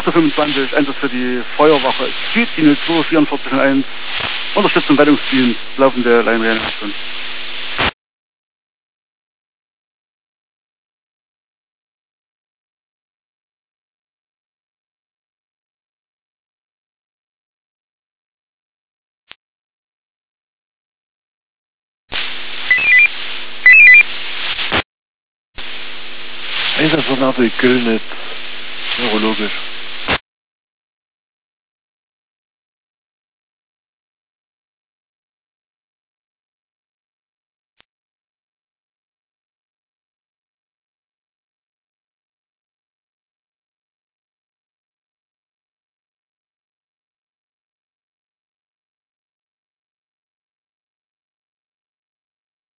25, Einsatz für die Feuerwache Süd, die 024401, Unterstützung Rettungsdienst, laufende Laienreanimation. Einsatzornate Kölnitz, neurologisch.